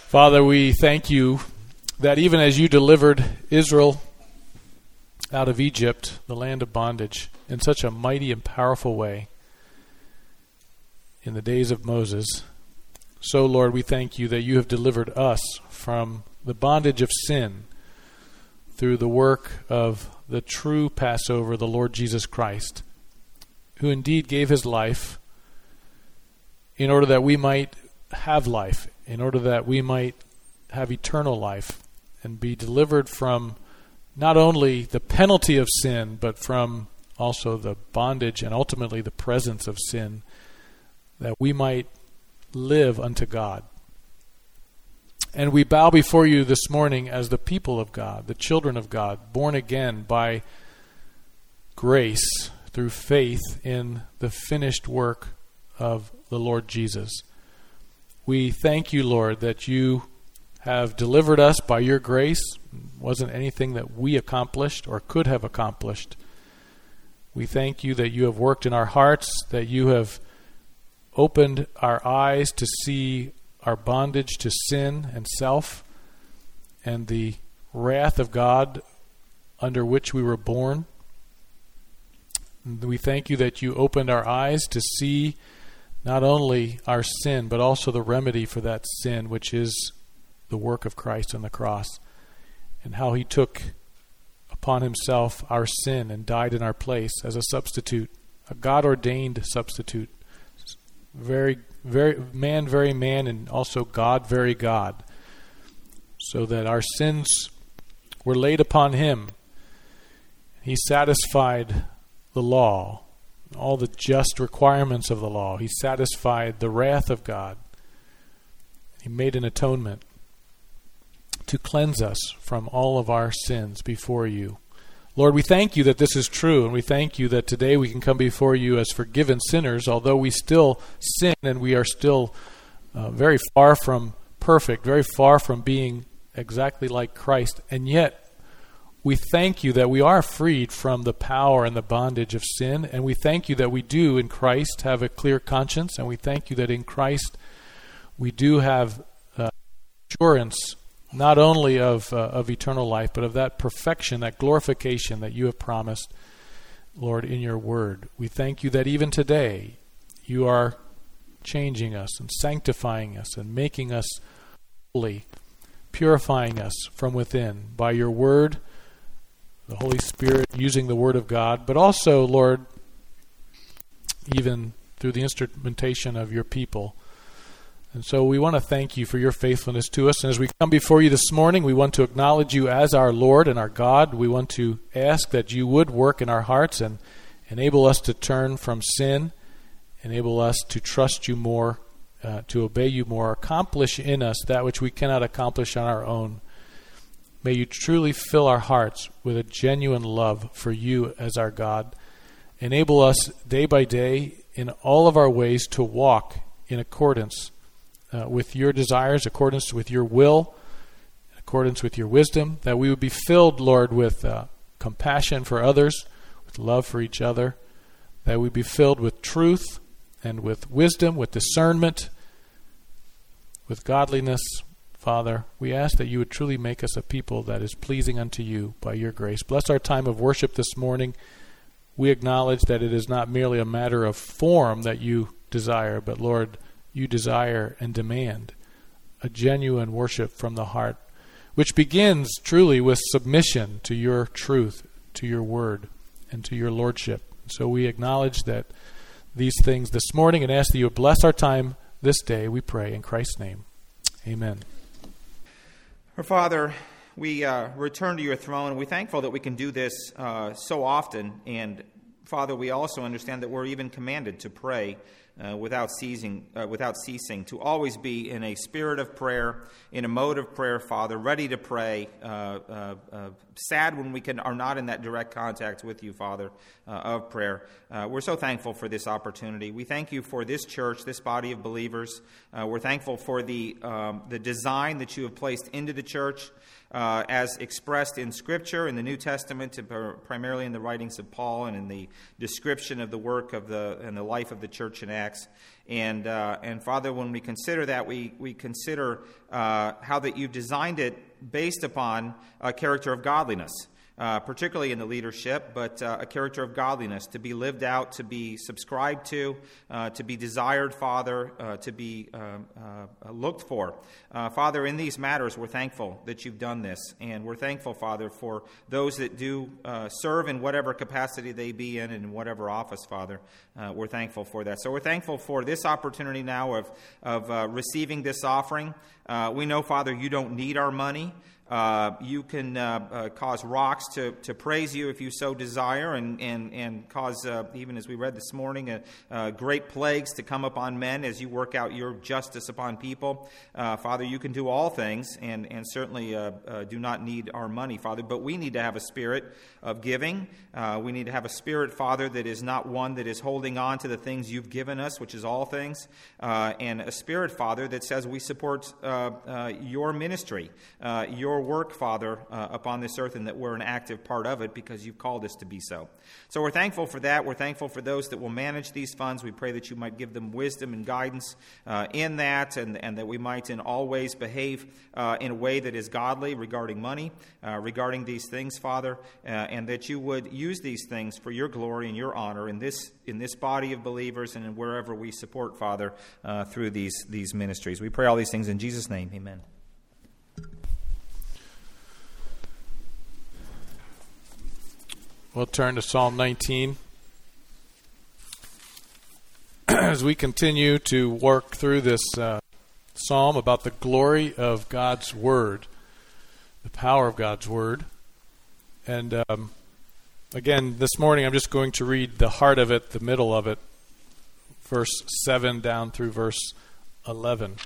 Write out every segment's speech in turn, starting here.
Father, we thank you that even as you delivered Israel out of Egypt, the land of bondage, in such a mighty and powerful way in the days of Moses, so, Lord, we thank you that you have delivered us from the bondage of sin through the work of the true Passover, the Lord Jesus Christ, who indeed gave his life in order that we might have life, in order that we might have eternal life and be delivered from not only the penalty of sin, but from also the bondage and ultimately the presence of sin, that we might live unto God. And we bow before you this morning as the people of God, the children of God, born again by grace through faith in the finished work of the Lord Jesus. We thank you, Lord, that you have delivered us by your grace. It wasn't anything that we accomplished or could have accomplished. We thank you that you have worked in our hearts, that you have opened our eyes to see our bondage to sin and self and the wrath of God under which we were born. And we thank you that you opened our eyes to see not only our sin, but also the remedy for that sin, which is the work of Christ on the cross, and how he took upon himself our sin and died in our place as a substitute, a God-ordained substitute, very man, and also God, very God, so that our sins were laid upon him. He satisfied the law, all the just requirements of the law. He satisfied the wrath of God. He made an atonement to cleanse us from all of our sins before you. Lord, we thank you that this is true, and we thank you that today we can come before you as forgiven sinners, although we still sin and we are still very far from perfect, very far from being exactly like Christ, and yet we thank you that we are freed from the power and the bondage of sin, and we thank you that we do in Christ have a clear conscience, and we thank you that in Christ we do have assurance not only of eternal life, but of that perfection, that glorification that you have promised, Lord, in your word. We thank you that even today you are changing us and sanctifying us and making us holy, purifying us from within by your word, the Holy Spirit using the word of God, but also, Lord, even through the instrumentation of your people. And so we want to thank you for your faithfulness to us. And as we come before you this morning, we want to acknowledge you as our Lord and our God. We want to ask that you would work in our hearts and enable us to turn from sin, enable us to trust you more, to obey you more, accomplish in us that which we cannot accomplish on our own. May you truly fill our hearts with a genuine love for you as our God. Enable us day by day in all of our ways to walk in accordance with your desires, accordance with your will, in accordance with your wisdom, that we would be filled, Lord, with compassion for others, with love for each other, that we be filled with truth and with wisdom, with discernment, with godliness. Father, we ask that you would truly make us a people that is pleasing unto you by your grace. Bless our time of worship this morning. We acknowledge that it is not merely a matter of form that you desire, but Lord, you desire and demand a genuine worship from the heart, which begins truly with submission to your truth, to your word, and to your lordship. So we acknowledge that these things this morning and ask that you would bless our time this day, we pray in Christ's name. Amen. Our Father, we return to your throne, and we're thankful that we can do this so often. And Father, we also understand that we're even commanded to pray without ceasing, to always be in a spirit of prayer, in a mode of prayer, Father, ready to pray, sad when we are not in that direct contact with you, Father, of prayer. We're so thankful for this opportunity. We thank you for this church, this body of believers. We're thankful for the design that you have placed into the church, as expressed in Scripture, in the New Testament, primarily in the writings of Paul and in the description of the work of and the life of the church in Acts. tax. And Father, when we consider that, we consider how that you've designed it based upon a character of godliness. Particularly in the leadership, but a character of godliness to be lived out, to be subscribed to be desired, Father, to be looked for. Father, in these matters, we're thankful that you've done this, and we're thankful, Father, for those that do serve in whatever capacity they be in and in whatever office, Father. We're thankful for that. So we're thankful for this opportunity now of receiving this offering. We know, Father, you don't need our money. You can cause rocks to praise you if you so desire, and cause, even as we read this morning, great plagues to come upon men as you work out your justice upon people. Father, you can do all things, and certainly do not need our money, Father, but we need to have a spirit of giving. We need to have a spirit, Father, that is not one that is holding on to the things you've given us, which is all things, and a spirit, Father, that says we support your ministry, your work, Father, upon this earth, and that we're an active part of it because you've called us to be so. So we're thankful for that. We're thankful for those that will manage these funds. We pray that you might give them wisdom and guidance in that, and that we might in all ways behave in a way that is godly regarding money, regarding these things, Father, and that you would use these things for your glory and your honor in this body of believers and in wherever we support, Father, through these ministries. We pray all these things in Jesus' name. Amen. We'll turn to Psalm 19 as we continue to work through this psalm about the glory of God's Word, the power of God's Word. And again, this morning I'm just going to read the heart of it, the middle of it, verse 7 down through verse 11.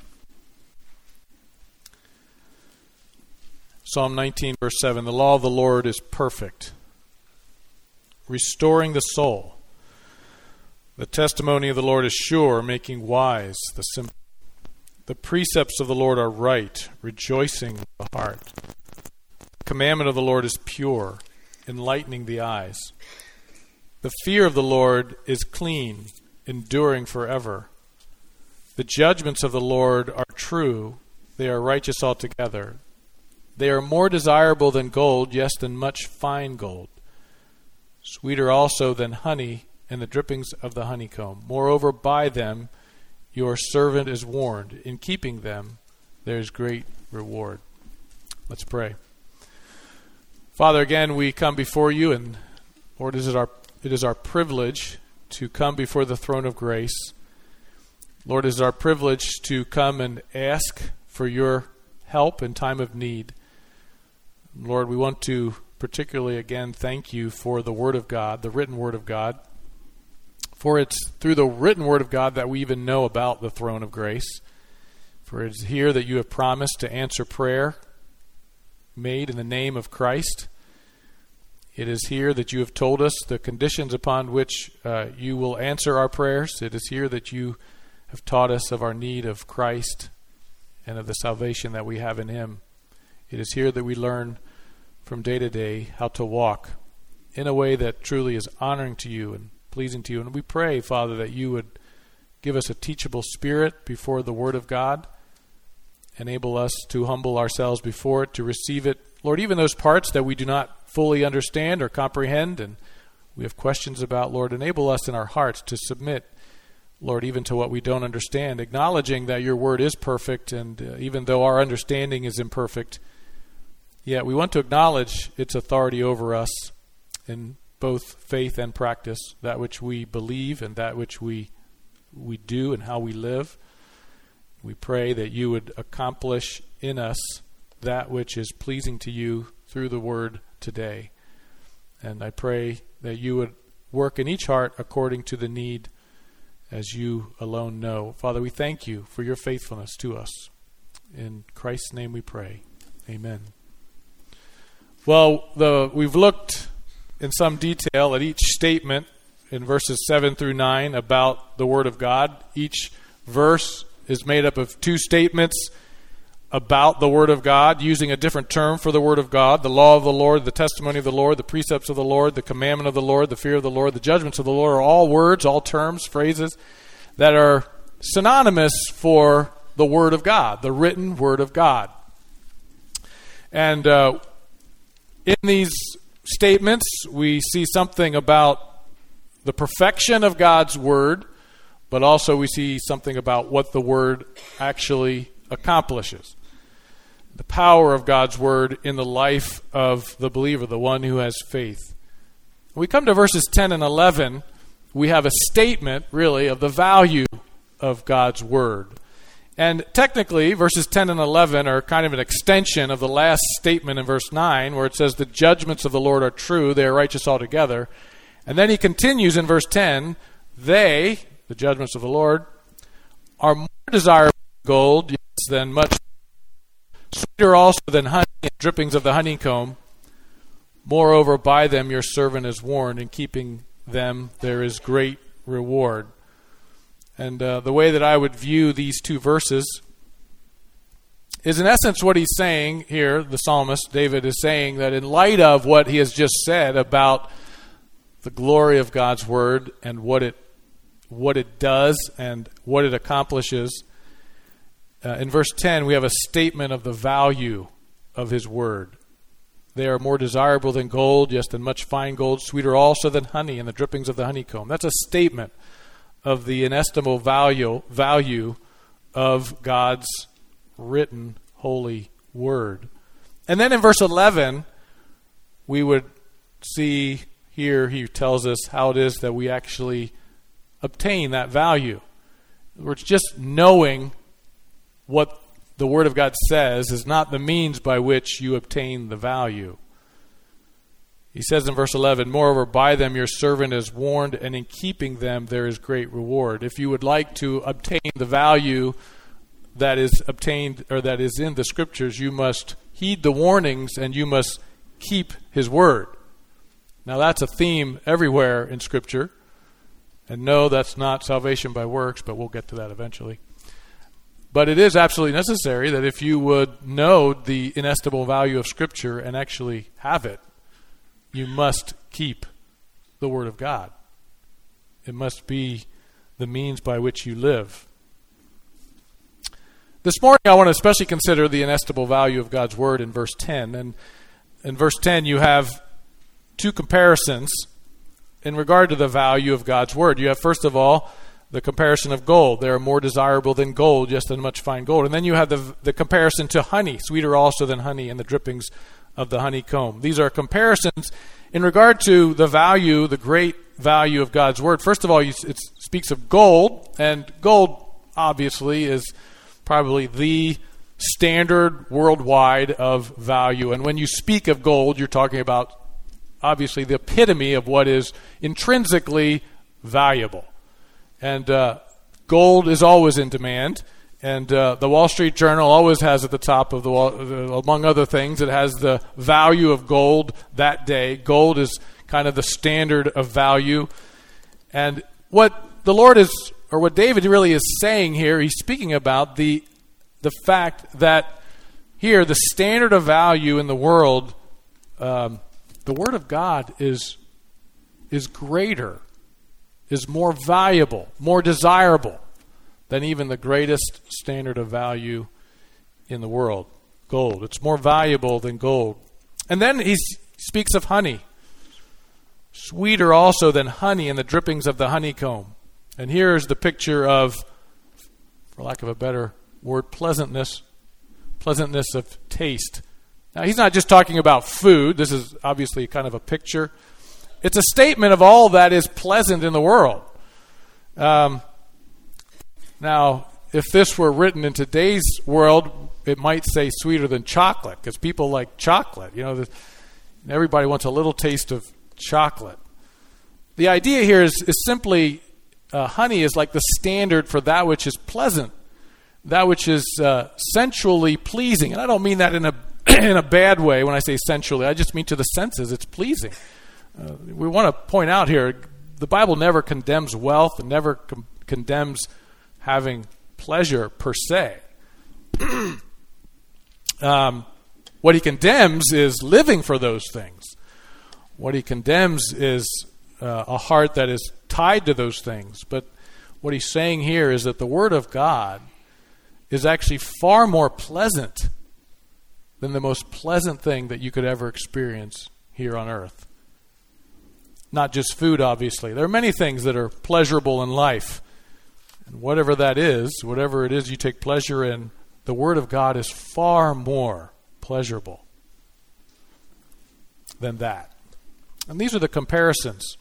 Psalm 19, verse 7, the law of the Lord is perfect, restoring the soul. The testimony of the Lord is sure, making wise the simple. The precepts of the Lord are right, rejoicing the heart. The commandment of the Lord is pure, enlightening the eyes. The fear of the Lord is clean, enduring forever. The judgments of the Lord are true, they are righteous altogether. They are more desirable than gold, yes, than much fine gold. Sweeter also than honey and the drippings of the honeycomb. Moreover, by them your servant is warned. In keeping them, there is great reward. Let's pray. Father, again, we come before you, and Lord, it is our privilege to come before the throne of grace. Lord, it is our privilege to come and ask for your help in time of need. Lord, we want to particularly, again, thank you for the Word of God, the written Word of God. For it's through the written Word of God that we even know about the throne of grace. For it is here that you have promised to answer prayer made in the name of Christ. It is here that you have told us the conditions upon which you will answer our prayers. It is here that you have taught us of our need of Christ and of the salvation that we have in Him. It is here that we learn from day to day how to walk in a way that truly is honoring to you and pleasing to you. And we pray, Father, that you would give us a teachable spirit before the Word of God, enable us to humble ourselves before it, to receive it. Lord, even those parts that we do not fully understand or comprehend and we have questions about, Lord, enable us in our hearts to submit, Lord, even to what we don't understand, acknowledging that your Word is perfect, and even though our understanding is imperfect, yet we want to acknowledge its authority over us in both faith and practice, that which we believe and that which we do and how we live. We pray that you would accomplish in us that which is pleasing to you through the Word today. And I pray that you would work in each heart according to the need as you alone know. Father, we thank you for your faithfulness to us. In Christ's name we pray. Amen. Well, we've looked in some detail at each statement in verses 7 through 9 about the Word of God. Each verse is made up of two statements about the Word of God, using a different term for the Word of God: the law of the Lord, the testimony of the Lord, the precepts of the Lord, the commandment of the Lord, the fear of the Lord, the judgments of the Lord are all words, all terms, phrases that are synonymous for the Word of God, the written Word of God. And in these statements, we see something about the perfection of God's Word, but also we see something about what the Word actually accomplishes. The power of God's Word in the life of the believer, the one who has faith. When we come to verses 10 and 11, we have a statement, really, of the value of God's Word. And technically, verses 10 and 11 are kind of an extension of the last statement in verse 9, where it says, the judgments of the Lord are true, they are righteous altogether. And then he continues in verse 10, they, the judgments of the Lord, are more desirable than gold, yes, than much sweeter also than honey and drippings of the honeycomb. Moreover, by them your servant is warned, in keeping them there is great reward. And the way that I would view these two verses is in essence what he's saying here, the psalmist, David, is saying that in light of what he has just said about the glory of God's Word and what it does and what it accomplishes, in verse 10 we have a statement of the value of his Word. They are more desirable than gold, yes, than much fine gold, sweeter also than honey and the drippings of the honeycomb. That's a statement of the inestimable value of God's written holy Word. And then in verse 11, we would see here he tells us how it is that we actually obtain that value. In other words, just knowing what the Word of God says is not the means by which you obtain the value. He says in verse 11, moreover, by them your servant is warned, and in keeping them there is great reward. If you would like to obtain the value that is obtained or that is in the Scriptures, you must heed the warnings and you must keep his Word. Now that's a theme everywhere in Scripture. And no, that's not salvation by works, but we'll get to that eventually. But it is absolutely necessary that if you would know the inestimable value of Scripture and actually have it, you must keep the Word of God. It must be the means by which you live. This morning I want to especially consider the inestimable value of God's Word in verse 10. And in verse 10 you have two comparisons in regard to the value of God's Word. You have, first of all, the comparison of gold. They are more desirable than gold, just than much fine gold. And then you have the comparison to honey, sweeter also than honey and the drippings of the honeycomb. These are comparisons in regard to the value, the great value of God's Word. First of all, it speaks of gold, and gold obviously is probably the standard worldwide of value. And when you speak of gold, you're talking about obviously the epitome of what is intrinsically valuable. And gold is always in demand. And the Wall Street Journal always has at the top of the wall, among other things, it has the value of gold that day. Gold is kind of the standard of value. And what the Lord is, or what David really is saying here, he's speaking about the fact that here the standard of value in the world, the Word of God is greater, is more valuable, more desirable than even the greatest standard of value in the world, gold. It's more valuable than gold. And then he speaks of honey. Sweeter also than honey and the drippings of the honeycomb. And here's the picture of, for lack of a better word, pleasantness of taste. Now, he's not just talking about food. This is obviously kind of a picture. It's a statement of all that is pleasant in the world. Now, if this were written in today's world, it might say sweeter than chocolate, because people like chocolate. You know, everybody wants a little taste of chocolate. The idea here is simply honey is like the standard for that which is pleasant, that which is sensually pleasing. And I don't mean that in a bad way when I say sensually. I just mean to the senses. It's pleasing. We want to point out here, the Bible never condemns wealth and never condemns having pleasure per se. What he condemns is living for those things. What he condemns is a heart that is tied to those things. But what he's saying here is that the Word of God is actually far more pleasant than the most pleasant thing that you could ever experience here on earth. Not just food, obviously. There are many things that are pleasurable in life. And whatever that is, whatever it is you take pleasure in, the Word of God is far more pleasurable than that. And these are the comparisons.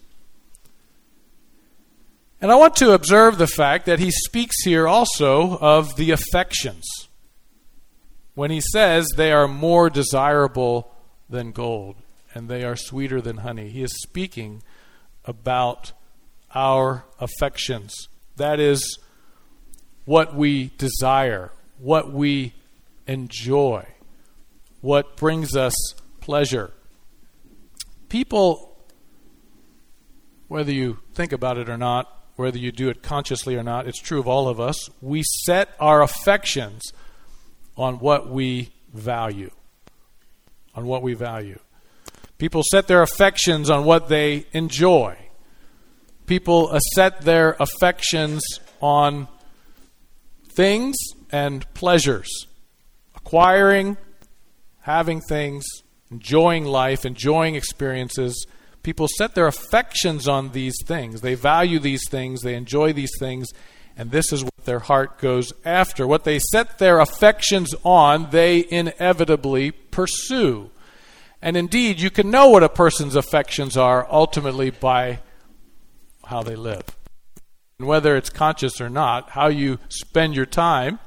And I want to observe the fact that he speaks here also of the affections. When he says they are more desirable than gold and they are sweeter than honey, he is speaking about our affections. That is what we desire, what we enjoy, what brings us pleasure. People, whether you think about it or not, whether you do it consciously or not, it's true of all of us, we set our affections on what we value. On what we value. People set their affections on what they enjoy. People set their affections on things and pleasures. Acquiring, having things, enjoying life, enjoying experiences. People set their affections on these things. They value these things. They enjoy these things. And this is what their heart goes after. What they set their affections on, they inevitably pursue. And indeed, you can know what a person's affections are ultimately by how they live. And whether it's conscious or not, how you spend your time.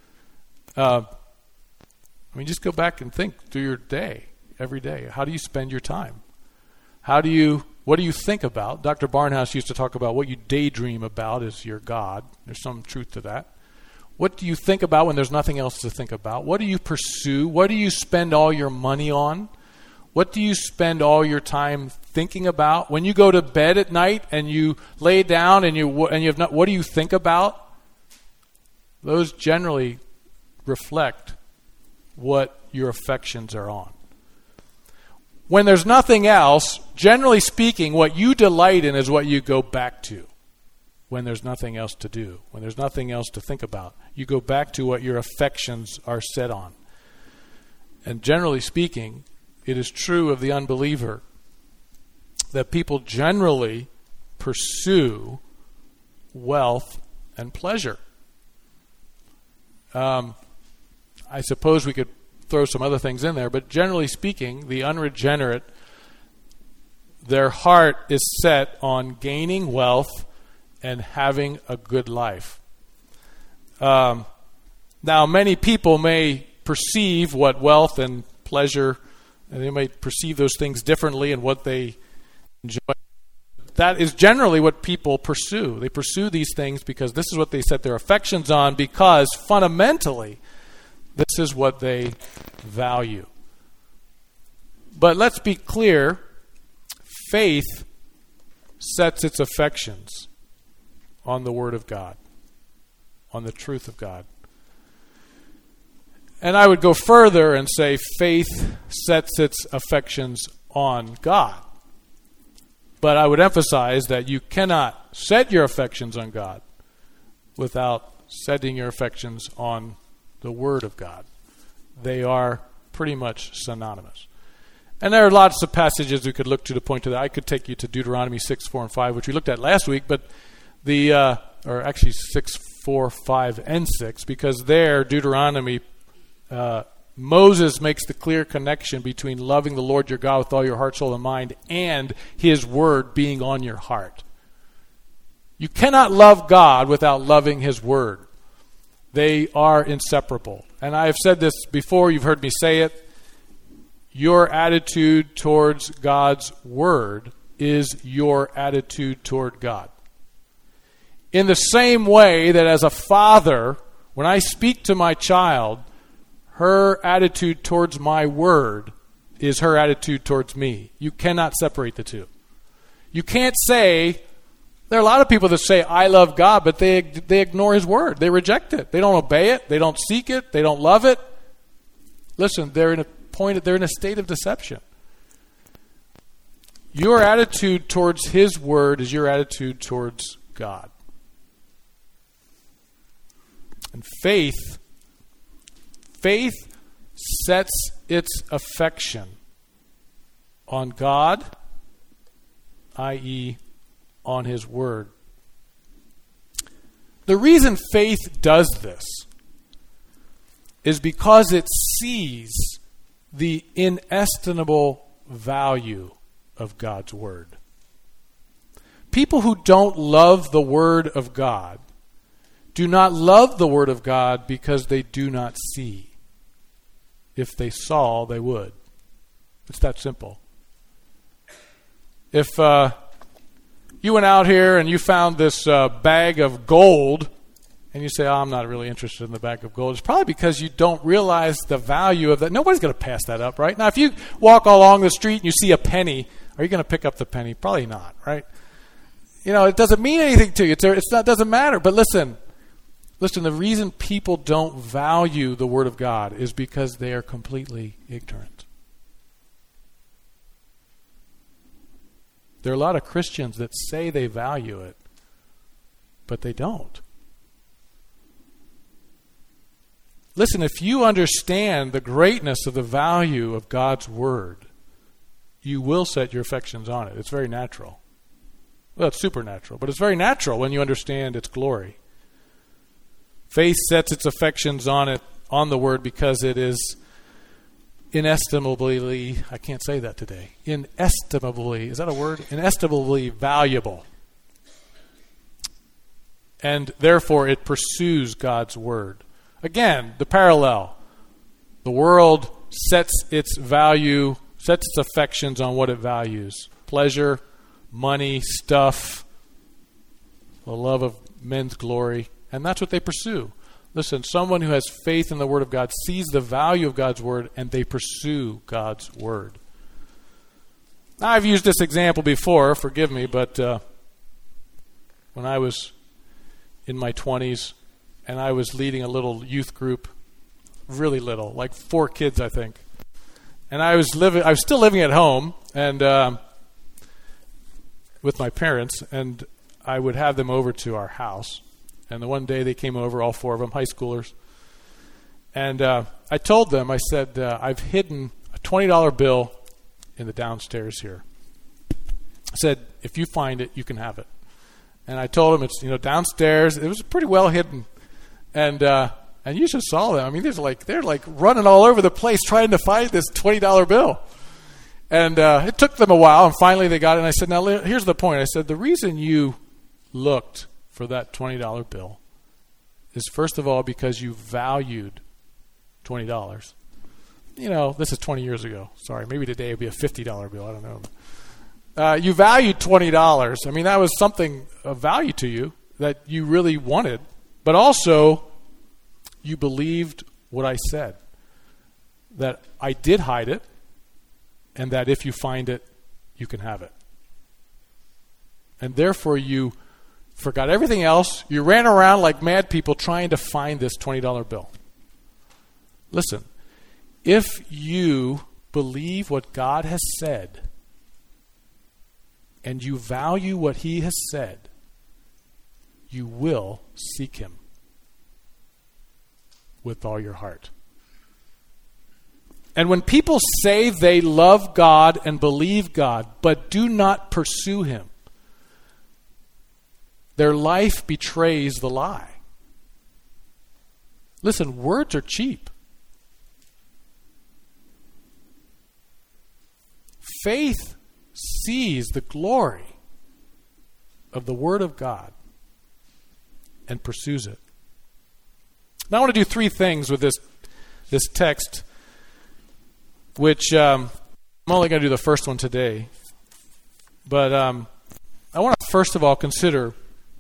Just go back and think through your day, every day. How do you spend your time? What do you think about? Dr. Barnhouse used to talk about what you daydream about is your God. There's some truth to that. What do you think about when there's nothing else to think about? What do you pursue? What do you spend all your money on? What do you spend all your time thinking about? When you go to bed at night and you lay down and you have not, what do you think about? Those generally reflect what your affections are on. When there's nothing else, generally speaking, what you delight in is what you go back to. When there's nothing else to do, when there's nothing else to think about, you go back to what your affections are set on. And generally speaking, it is true of the unbeliever that people generally pursue wealth and pleasure. I suppose we could throw some other things in there, but generally speaking, the unregenerate, their heart is set on gaining wealth and having a good life. Now, many people may perceive what wealth and pleasure, and they may perceive those things differently and what they enjoy. That is generally what people pursue. They pursue these things because this is what they set their affections on, because fundamentally, this is what they value. But let's be clear, faith sets its affections on the Word of God, on the truth of God. And I would go further and say faith sets its affections on God. But I would emphasize that you cannot set your affections on God without setting your affections on the Word of God. They are pretty much synonymous. And there are lots of passages we could look to point to that. I could take you to Deuteronomy 6, 4, and 5, which we looked at last week, but or actually 6, 4, 5, and 6, because there, Deuteronomy, Moses makes the clear connection between loving the Lord your God with all your heart, soul, and mind, and His Word being on your heart. You cannot love God without loving His Word. They are inseparable. And I have said this before, you've heard me say it. Your attitude towards God's Word is your attitude toward God. In the same way that as a father, when I speak to my child, her attitude towards my Word is her attitude towards me. You cannot separate the two. You can't say, there are a lot of people that say, I love God, but they ignore His Word. They reject it. They don't obey it. They don't seek it. They don't love it. Listen, they're in a state of deception. Your attitude towards His Word is your attitude towards God. And faith sets its affection on God, i.e., on His Word. The reason faith does this is because it sees the inestimable value of God's Word. People who don't love the Word of God do not love the Word of God because they do not see. If they saw, they would. It's that simple. If you went out here and you found this bag of gold, and you say, I'm not really interested in the bag of gold, it's probably because you don't realize the value of that. Nobody's going to pass that up, right? Now, if you walk along the street and you see a penny, are you going to pick up the penny? Probably not, right? It doesn't mean anything to you. It doesn't matter. But listen, the reason people don't value the Word of God is because they are completely ignorant. There are a lot of Christians that say they value it, but they don't. Listen, if you understand the greatness of the value of God's Word, you will set your affections on it. It's very natural. Well, it's supernatural, but it's very natural when you understand its glory. Faith sets its affections on the Word, because it is inestimably, I can't say that today, inestimably, is that a word? Inestimably valuable. And therefore it pursues God's Word. Again, the parallel. The world sets its affections on what it values. Pleasure, money, stuff, the love of men's glory. And that's what they pursue. Listen, someone who has faith in the Word of God sees the value of God's Word, and they pursue God's Word. Now, I've used this example before, forgive me, but when I was in my 20s, and I was leading a little youth group, really little, like 4 kids, I think. And I was still living at home, and with my parents, and I would have them over to our house. And the one day they came over, all 4 of them, high schoolers. And I told them, I said, I've hidden a $20 bill in the downstairs here. I said, if you find it, you can have it. And I told them it's downstairs. It was pretty well hidden. And you just saw them. I mean, they're like running all over the place trying to find this $20 bill. And it took them a while, and finally they got it. And I said, now here's the point. I said, the reason you looked for that $20 bill is, first of all, because you valued $20. This is 20 years ago. Sorry, maybe today it would be a $50 bill. I don't know. You valued $20. I mean, that was something of value to you that you really wanted. But also, you believed what I said, that I did hide it, and that if you find it, you can have it. And therefore, you forgot everything else. You ran around like mad people trying to find this $20 bill. Listen, if you believe what God has said, and you value what He has said, you will seek Him with all your heart. And when people say they love God and believe God, but do not pursue Him, their life betrays the lie. Listen, words are cheap. Faith sees the glory of the Word of God and pursues it. Now I want to do 3 things with this text, which I'm only going to do the first one today. But I want to first of all consider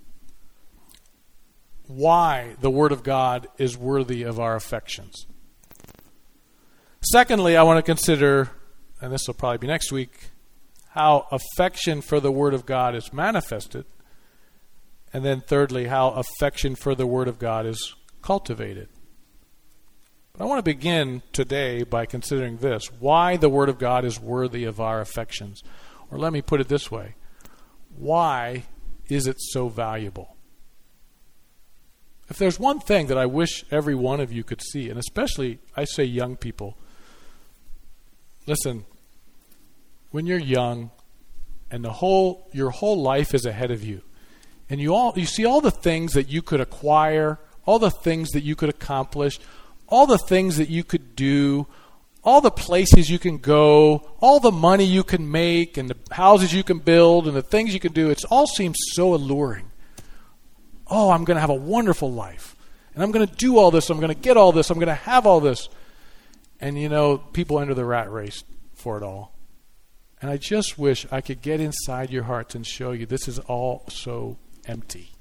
why the Word of God is worthy of our affections. Secondly, I want to consider, and this will probably be next week, how affection for the Word of God is manifested. And then thirdly, how affection for the Word of God is cultivated. But I want to begin today by considering this, why the Word of God is worthy of our affections. Or let me put it this way, why is it so valuable? if there's one thing that I wish every one of you could see, and especially I say young people, listen, when you're young and your whole life is ahead of you, and you see all the things that you could acquire, all the things that you could accomplish, all the things that you could do, all the places you can go, all the money you can make, and the houses you can build, and the things you can do, it all seems so alluring. Oh, I'm going to have a wonderful life. And I'm going to do all this. I'm going to get all this. I'm going to have all this. And, people enter the rat race for it all. And I just wish I could get inside your hearts and show you this is all so empty.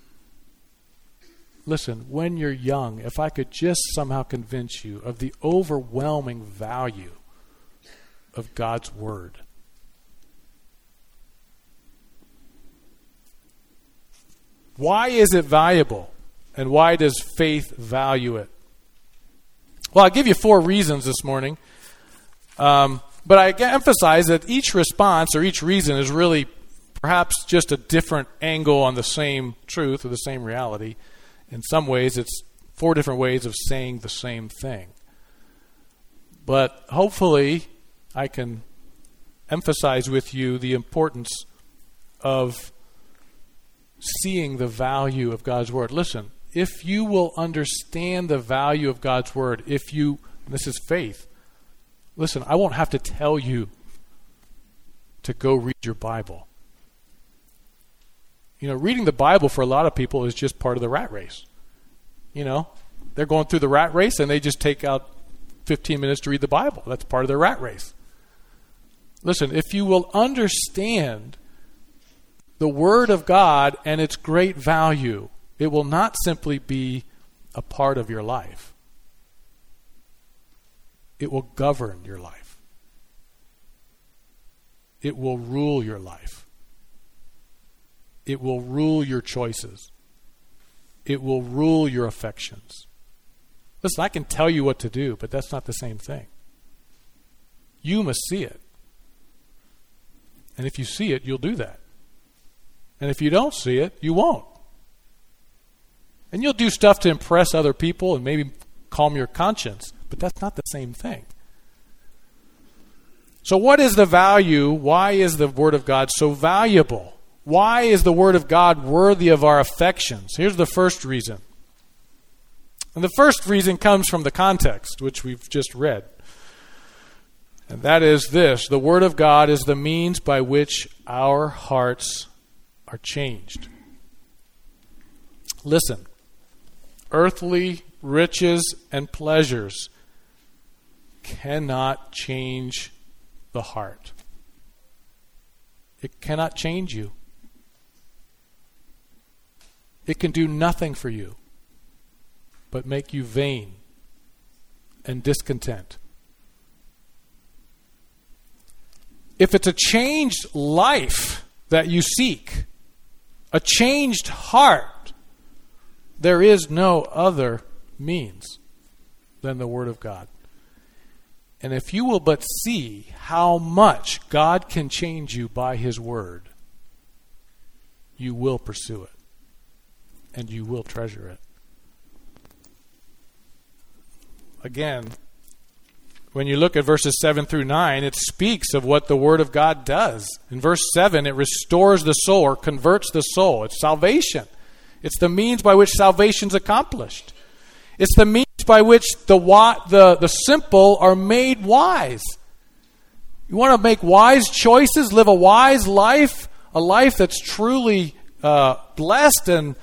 Listen, when you're young, if I could just somehow convince you of the overwhelming value of God's Word. Why is it valuable? And why does faith value it? Well, I'll give you 4 reasons this morning. But I emphasize that each response or each reason is really perhaps just a different angle on the same truth or the same reality. In some ways, it's 4 different ways of saying the same thing. But hopefully, I can emphasize with you the importance of seeing the value of God's Word. Listen, if you will understand the value of God's Word, this is faith. Listen, I won't have to tell you to go read your Bible. Reading the Bible for a lot of people is just part of the rat race. They're going through the rat race and they just take out 15 minutes to read the Bible. That's part of their rat race. Listen, if you will understand the Word of God and its great value, it will not simply be a part of your life. It will govern your life. It will rule your life. It will rule your choices. It will rule your affections. Listen, I can tell you what to do, but that's not the same thing. You must see it. And if you see it, you'll do that. And if you don't see it, you won't. And you'll do stuff to impress other people and maybe calm your conscience, but that's not the same thing. So what is the value? Why is the Word of God so valuable? Why is the Word of God worthy of our affections? Here's the first reason. And the first reason comes from the context, which we've just read. And that is this: the Word of God is the means by which our hearts are changed. Listen, earthly riches and pleasures cannot change the heart. It cannot change you. It can do nothing for you but make you vain and discontent. If it's a changed life that you seek, a changed heart, there is no other means than the Word of God. And if you will but see how much God can change you by His Word, you will pursue it. And you will treasure it. Again, when you look at verses 7 through 9, it speaks of what the Word of God does. In verse 7, it restores the soul or converts the soul. It's salvation. It's the means by which salvation is accomplished. It's the means by which the simple are made wise. You want to make wise choices, live a wise life, a life that's truly blessed, and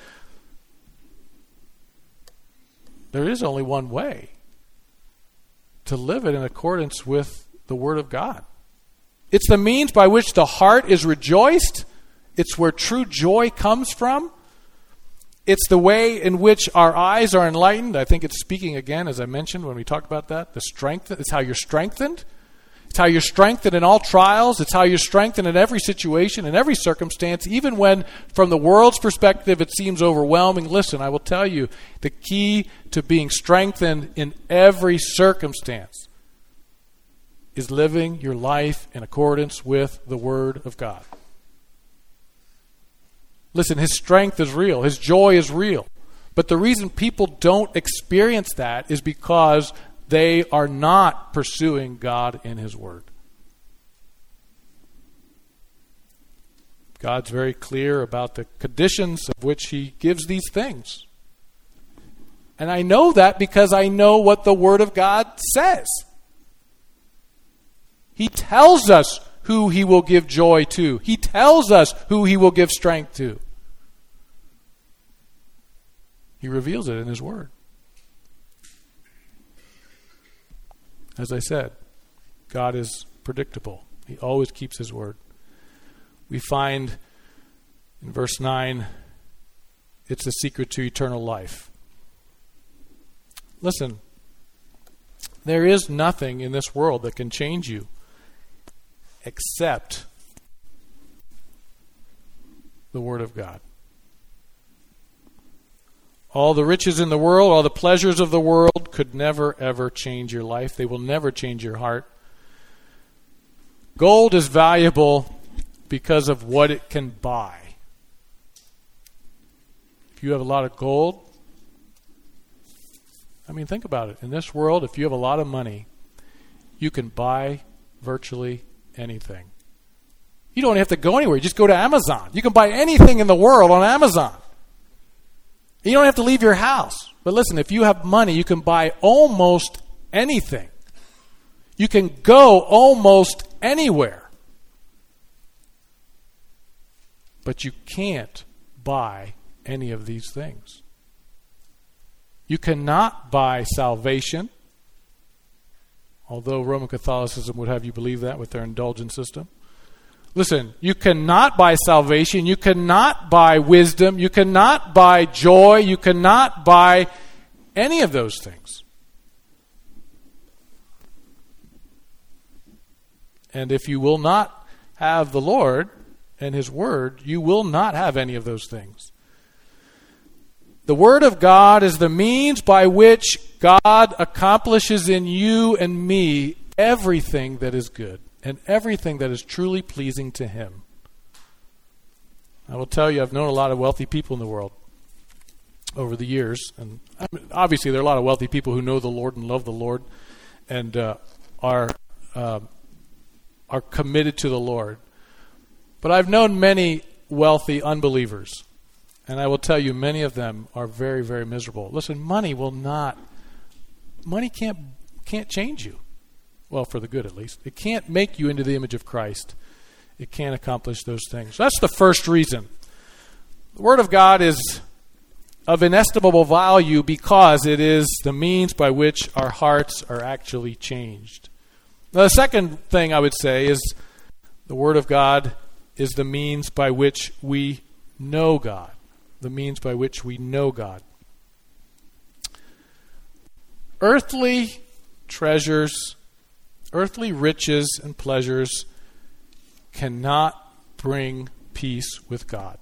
there is only one way to live it in accordance with the Word of God. It's the means by which the heart is rejoiced. It's where true joy comes from. It's the way in which our eyes are enlightened. I think it's speaking again, as I mentioned when we talked about that. The strength. It's how you're strengthened. It's how you're strengthened in all trials. It's how you're strengthened in every situation, in every circumstance, even when, from the world's perspective, it seems overwhelming. Listen, I will tell you, the key to being strengthened in every circumstance is living your life in accordance with the Word of God. Listen, His strength is real. His joy is real. But the reason people don't experience that is because they are not pursuing God in His Word. God's very clear about the conditions of which He gives these things. And I know that because I know what the Word of God says. He tells us who He will give joy to. He tells us who He will give strength to. He reveals it in His Word. As I said, God is predictable. He always keeps His Word. We find in verse 9, it's the secret to eternal life. Listen, there is nothing in this world that can change you except the Word of God. All the riches in the world, all the pleasures of the world could never, ever change your life. They will never change your heart. Gold is valuable because of what it can buy. If you have a lot of gold, I mean, think about it. In this world, if you have a lot of money, you can buy virtually anything. You don't have to go anywhere. You just go to Amazon. You can buy anything in the world on Amazon. You don't have to leave your house. But listen, if you have money, you can buy almost anything. You can go almost anywhere. But you can't buy any of these things. You cannot buy salvation, although Roman Catholicism would have you believe that with their indulgence system. Listen, you cannot buy salvation. You cannot buy wisdom. You cannot buy joy. You cannot buy any of those things. And if you will not have the Lord and His Word, you will not have any of those things. The Word of God is the means by which God accomplishes in you and me everything that is good and everything that is truly pleasing to Him. I will tell you, I've known a lot of wealthy people in the world over the years. And obviously there are a lot of wealthy people who know the Lord and love the Lord and are committed to the Lord. But I've known many wealthy unbelievers. And I will tell you, many of them are very, very miserable. Listen, money can't change you. Well, for the good at least. It can't make you into the image of Christ. It can't accomplish those things. So that's the first reason. The Word of God is of inestimable value because it is the means by which our hearts are actually changed. Now, the second thing I would say is the Word of God is the means by which we know God. The means by which we know God. Earthly treasures, earthly riches and pleasures cannot bring peace with God.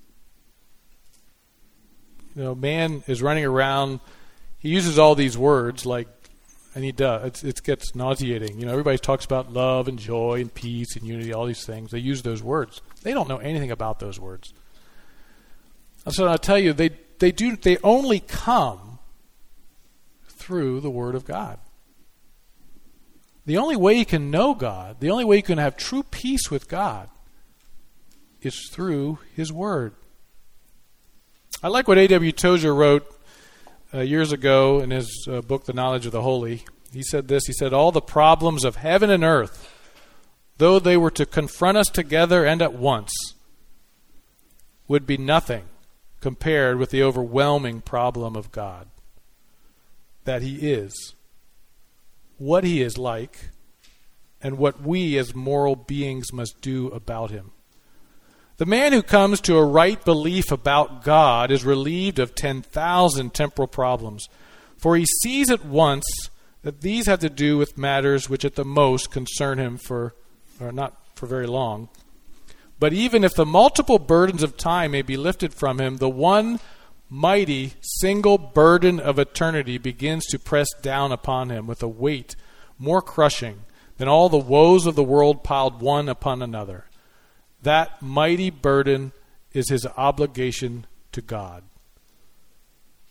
You know, man is running around, he uses all these words and he does. It gets nauseating. You know, everybody talks about love and joy and peace and unity, all these things. They use those words. They don't know anything about those words. And so I'll tell you, they only come through the Word of God. The only way you can know God, the only way you can have true peace with God is through His Word. I like what A.W. Tozer wrote years ago in his book, The Knowledge of the Holy. He said this, he said, all the problems of heaven and earth, though they were to confront us together and at once, would be nothing compared with the overwhelming problem of God. That He is, what He is like, and what we as moral beings must do about Him. The man who comes to a right belief about God is relieved of 10,000 temporal problems, for he sees at once that these have to do with matters which at the most concern him not for very long. But even if the multiple burdens of time may be lifted from him, the one mighty single burden of eternity begins to press down upon him with a weight more crushing than all the woes of the world piled one upon another. That mighty burden is his obligation to God.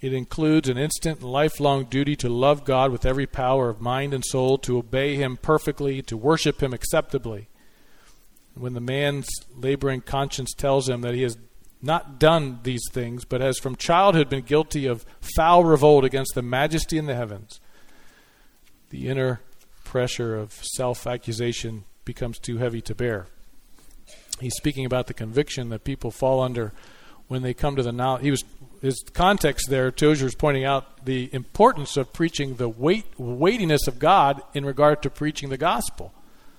It includes an instant and lifelong duty to love God with every power of mind and soul, to obey Him perfectly, to worship Him acceptably. When the man's laboring conscience tells him that he has not done these things, but has from childhood been guilty of foul revolt against the majesty in the heavens, the inner pressure of self-accusation becomes too heavy to bear. He's speaking about the conviction that people fall under when they come to the knowledge. His context there, Tozer is pointing out the importance of preaching the weightiness of God in regard to preaching the gospel.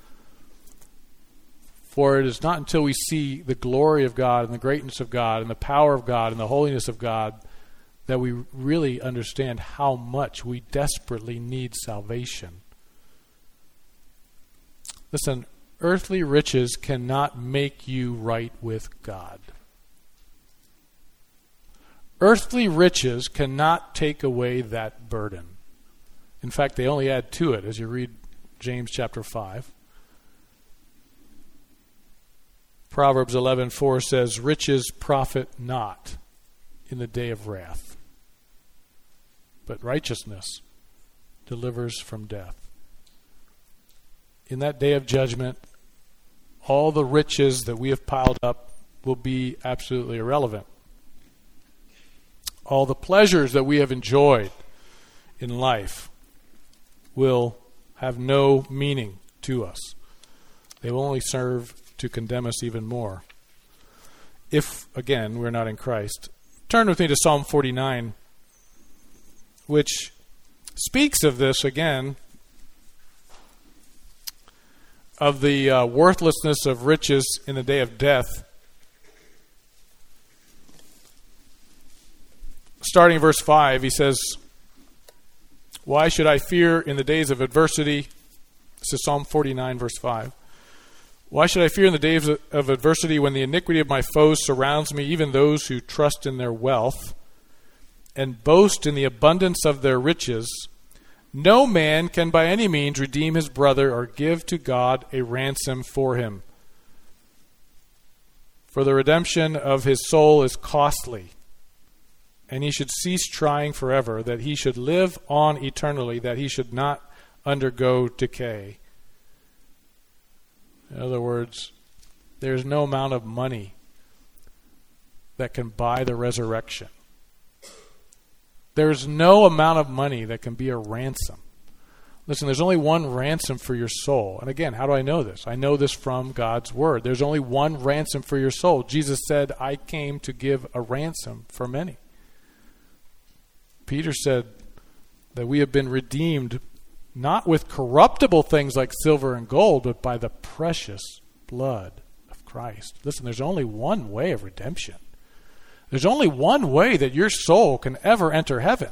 For it is not until we see the glory of God and the greatness of God and the power of God and the holiness of God that we really understand how much we desperately need salvation. Listen, earthly riches cannot make you right with God. Earthly riches cannot take away that burden. In fact, they only add to it as you read James chapter 5. Proverbs 11:4 says, "Riches profit not in the day of wrath, but righteousness delivers from death." In that day of judgment, all the riches that we have piled up will be absolutely irrelevant. All the pleasures that we have enjoyed in life will have no meaning to us. They will only serve to condemn us even more. If, again, we're not in Christ. Turn with me to Psalm 49, which speaks of this again, of the worthlessness of riches in the day of death. Starting in verse 5, he says, "Why should I fear in the days of adversity?" This is Psalm 49, verse 5. "Why should I fear in the days of adversity when the iniquity of my foes surrounds me, even those who trust in their wealth and boast in the abundance of their riches? No man can by any means redeem his brother or give to God a ransom for him. For the redemption of his soul is costly, and he should cease trying forever, that he should live on eternally, that he should not undergo decay." In other words, there's no amount of money that can buy the resurrection. There's no amount of money that can be a ransom. Listen, there's only one ransom for your soul. And again, how do I know this? I know this from God's Word. There's only one ransom for your soul. Jesus said, "I came to give a ransom for many." Peter said that we have been redeemed not with corruptible things like silver and gold, but by the precious blood of Christ. Listen, there's only one way of redemption. There's only one way that your soul can ever enter heaven.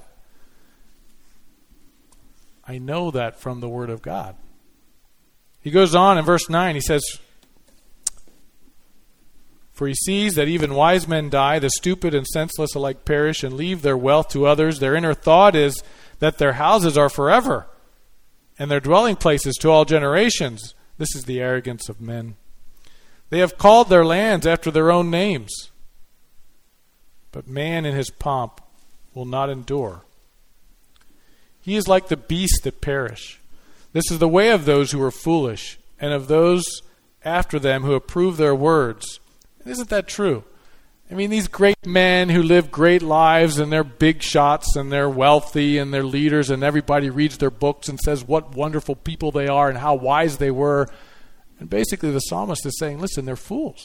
I know that from the Word of God. He goes on in verse 9, he says, "For he sees that even wise men die, the stupid and senseless alike perish and leave their wealth to others. Their inner thought is that their houses are forever, and their dwelling places to all generations. This is the arrogance of men. They have called their lands after their own names. But man in his pomp will not endure. He is like the beasts that perish. This is the way of those who are foolish, and of those after them who approve their words." Isn't that true? I mean, these great men who live great lives, and they're big shots, and they're wealthy, and they're leaders, and everybody reads their books and says what wonderful people they are and how wise they were. And basically the psalmist is saying, listen, they're fools.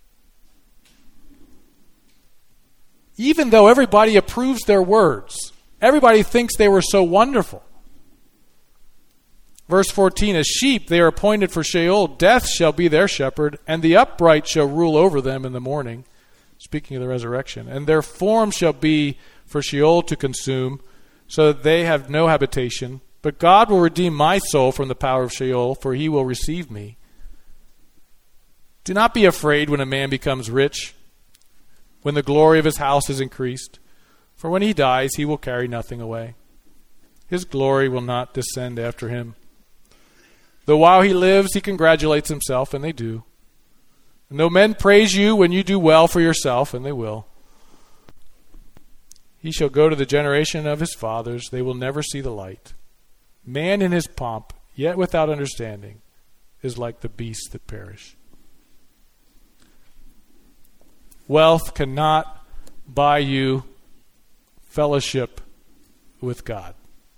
Even though everybody approves their words, everybody thinks they were so wonderful. Verse 14, "As sheep they are appointed for Sheol, death shall be their shepherd, and the upright shall rule over them in the morning." Speaking of the resurrection. "And their form shall be for Sheol to consume, so that they have no habitation. But God will redeem my soul from the power of Sheol, for he will receive me. Do not be afraid when a man becomes rich, when the glory of his house is increased. For when he dies, he will carry nothing away. His glory will not descend after him. Though while he lives, he congratulates himself," and they do. "And though men praise you when you do well for yourself," and they will. He shall go to the generation of his fathers. They will never see the light. Man in his pomp, yet without understanding, is like the beasts that perish. Wealth cannot buy you fellowship with God.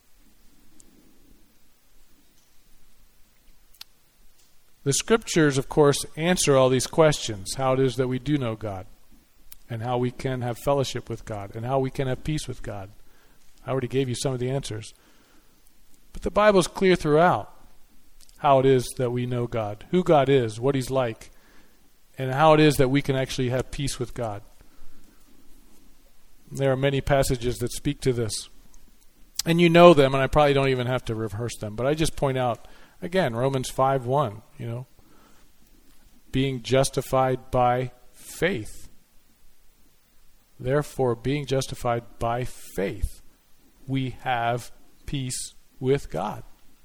The Scriptures, of course, answer all these questions, how it is that we do know God, and how we can have fellowship with God, and how we can have peace with God. I already gave you some of the answers. But the Bible is clear throughout how it is that we know God, who God is, what He's like, and how it is that we can actually have peace with God. There are many passages that speak to this. And you know them, and I probably don't even have to rehearse them, but I just point out, again, Romans 5:1, being justified by faith. Therefore, being justified by faith, we have peace with God.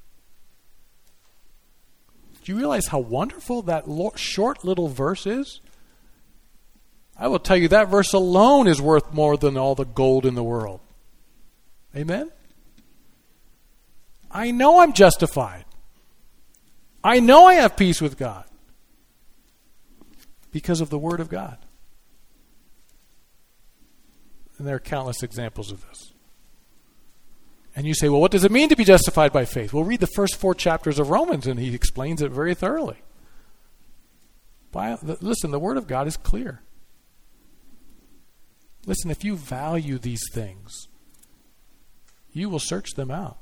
Do you realize how wonderful that short little verse is? I will tell you that verse alone is worth more than all the gold in the world. Amen? I know I'm justified. I know I have peace with God because of the Word of God. And there are countless examples of this. And you say, well, what does it mean to be justified by faith? Well, read the first 4 chapters of Romans, and he explains it very thoroughly. Listen, the Word of God is clear. Listen, if you value these things, you will search them out.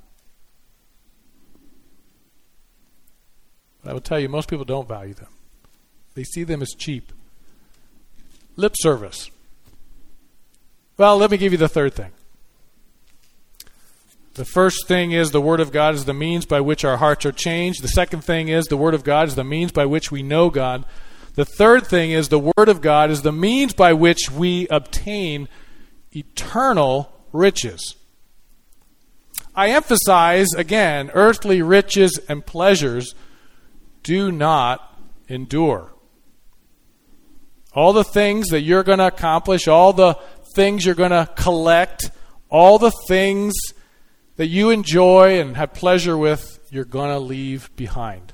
But I will tell you, most people don't value them. They see them as cheap. Lip service. Well, let me give you the third thing. The first thing is the Word of God is the means by which our hearts are changed. The second thing is the Word of God is the means by which we know God. The third thing is the Word of God is the means by which we obtain eternal riches. I emphasize, again, earthly riches and pleasures do not endure. All the things that you're going to accomplish, all the things you're going to collect, all the things that you enjoy and have pleasure with, you're going to leave behind.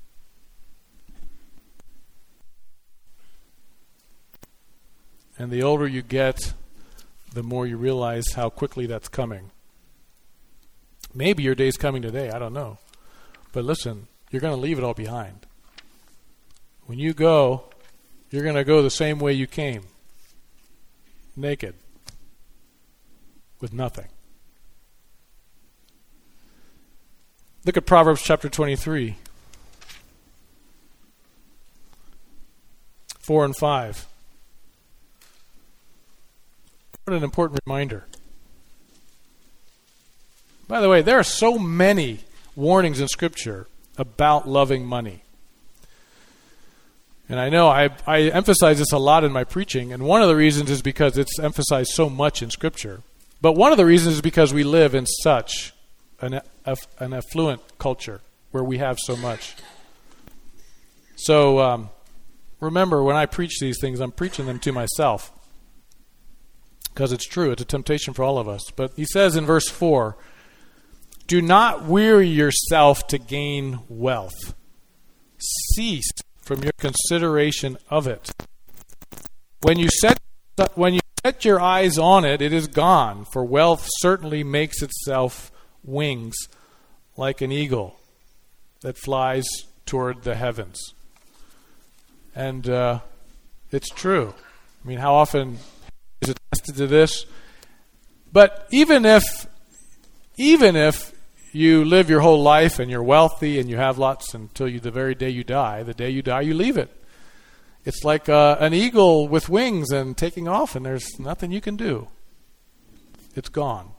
And the older you get, the more you realize how quickly that's coming. Maybe your day's coming today, I don't know. But listen, you're going to leave it all behind. When you go, you're going to go the same way you came. Naked. With nothing. Look at Proverbs chapter 23. 4 and 5. What an important reminder. By the way, there are so many warnings in Scripture about loving money. And I know I emphasize this a lot in my preaching, and one of the reasons is because it's emphasized so much in Scripture. But one of the reasons is because we live in such an affluent culture where we have so much. So remember, when I preach these things, I'm preaching them to myself. Because it's true, it's a temptation for all of us. But he says in verse 4, do not weary yourself to gain wealth. Cease from your consideration of it. When you set your eyes on it, it is gone, for wealth certainly makes itself wings like an eagle that flies toward the heavens. And it's true. I mean, how often is attested to this? But even if you live your whole life and you're wealthy and you have lots until the very day you die, the day you die, you leave it. It's like an eagle with wings and taking off, and there's nothing you can do. It's gone.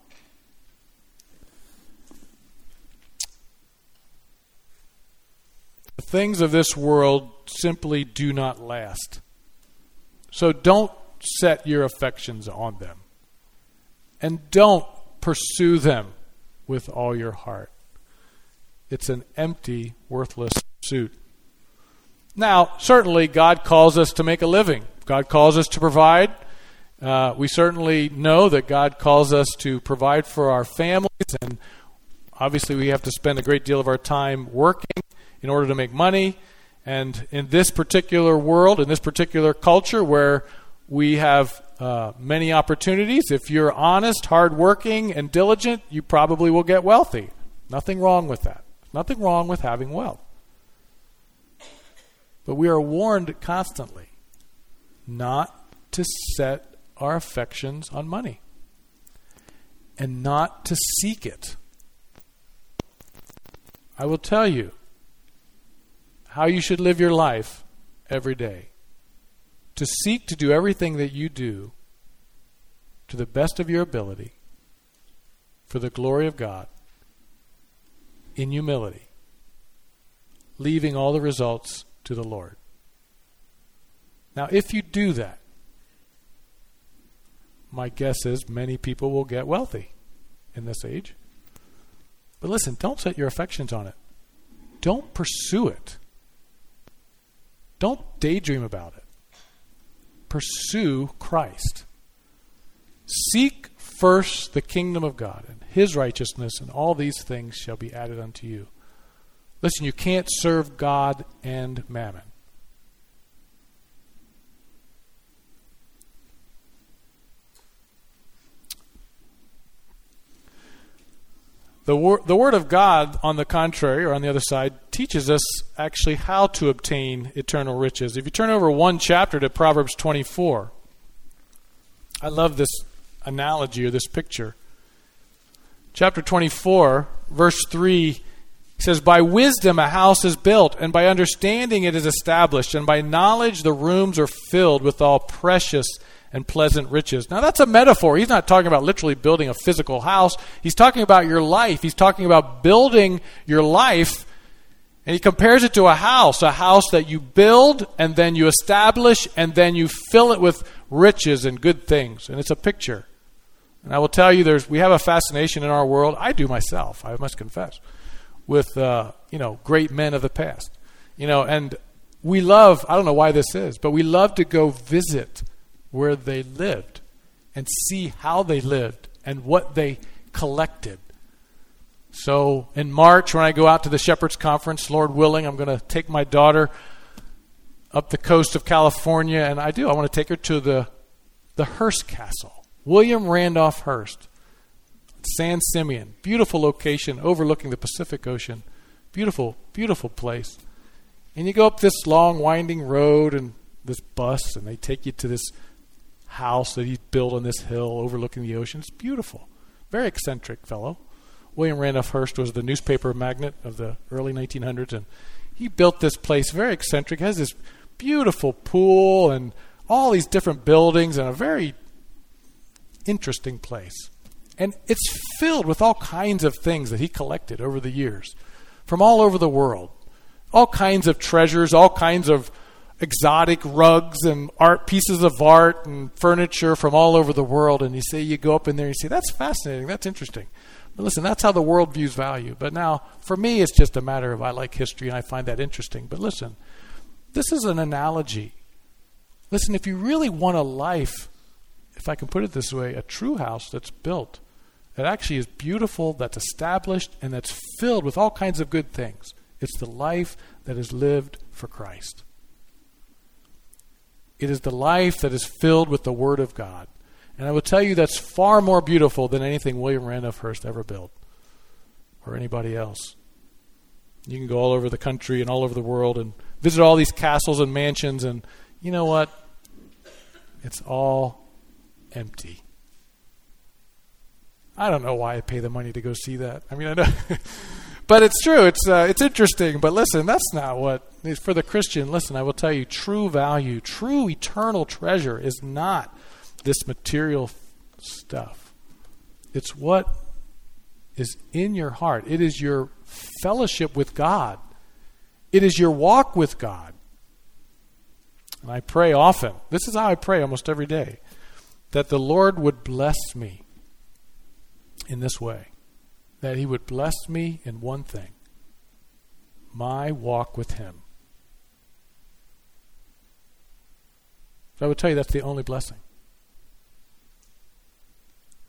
The things of this world simply do not last. So don't set your affections on them. And don't pursue them with all your heart. It's an empty, worthless pursuit. Now, certainly God calls us to make a living. God calls us to provide. We certainly know that God calls us to provide for our families, and obviously we have to spend a great deal of our time working in order to make money. And in this particular world, in this particular culture where we have many opportunities, if you're honest, hardworking, and diligent, you probably will get wealthy. Nothing wrong with that. Nothing wrong with having wealth. But we are warned constantly not to set our affections on money and not to seek it. I will tell you how you should live your life every day. To seek to do everything that you do to the best of your ability for the glory of God in humility, leaving all the results to the Lord. Now, if you do that, my guess is many people will get wealthy in this age. But listen, don't set your affections on it. Don't pursue it. Don't daydream about it. Pursue Christ. Seek first the kingdom of God and His righteousness, and all these things shall be added unto you. Listen, you can't serve God and mammon. The Word of God, on the contrary, or on the other side, teaches us actually how to obtain eternal riches. If you turn over one chapter to Proverbs 24, I love this analogy or this picture. Chapter 24, verse 3 says, "By wisdom a house is built, and by understanding it is established, and by knowledge the rooms are filled with all precious and pleasant riches." Now that's a metaphor. He's not talking about literally building a physical house. He's talking about your life. He's talking about building your life, and he compares it to a house that you build and then you establish and then you fill it with riches and good things. And it's a picture. And I will tell you, we have a fascination in our world. I do myself, I must confess, with great men of the past. And we love, I don't know why this is, but we love to go visit where they lived and see how they lived and what they collected. So in March, when I go out to the Shepherd's Conference, Lord willing, I'm going to take my daughter up the coast of California, and I want to take her to the Hearst Castle. William Randolph Hearst, San Simeon, beautiful location overlooking the Pacific Ocean. Beautiful, beautiful place. And you go up this long winding road and this bus, and they take you to this house that he's built on this hill overlooking the ocean. It's beautiful. Very eccentric fellow. William Randolph Hearst was the newspaper magnate of the early 1900s, and he built this place, very eccentric. It has this beautiful pool and all these different buildings and a very interesting place. And it's filled with all kinds of things that he collected over the years from all over the world. All kinds of treasures, all kinds of exotic rugs and pieces of art and furniture from all over the world. And you go up in there and you say, that's fascinating, that's interesting. But listen, that's how the world views value. But now, for me, it's just a matter of I like history and I find that interesting. But listen, this is an analogy. Listen, if you really want a life, if I can put it this way, a true house that's built, that actually is beautiful, that's established, and that's filled with all kinds of good things, it's the life that is lived for Christ. It is the life that is filled with the Word of God. And I will tell you that's far more beautiful than anything William Randolph Hearst ever built or anybody else. You can go all over the country and all over the world and visit all these castles and mansions, and you know what? It's all empty. I don't know why I pay the money to go see that. I mean, I know. But it's true. It's interesting. But listen, that's not what is for the Christian. Listen, I will tell you, true value, true eternal treasure is not this material stuff. It's what is in your heart. It is your fellowship with God. It is your walk with God. And I pray often, this is how I pray almost every day, that the Lord would bless me in this way. That He would bless me in one thing, my walk with Him. So I would tell you that's the only blessing.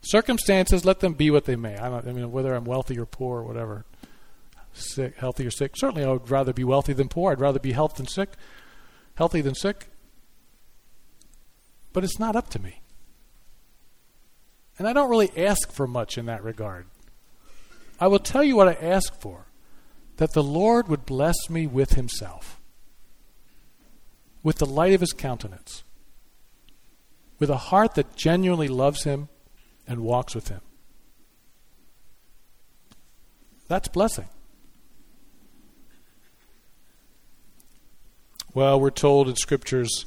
Circumstances, let them be what they may. Whether I'm wealthy or poor or whatever, sick, healthy or sick. Certainly, I would rather be wealthy than poor. I'd rather be healthy than sick. But it's not up to me. And I don't really ask for much in that regard. I will tell you what I ask for, that the Lord would bless me with himself, with the light of his countenance, with a heart that genuinely loves him and walks with him. That's blessing. Well, we're told in scriptures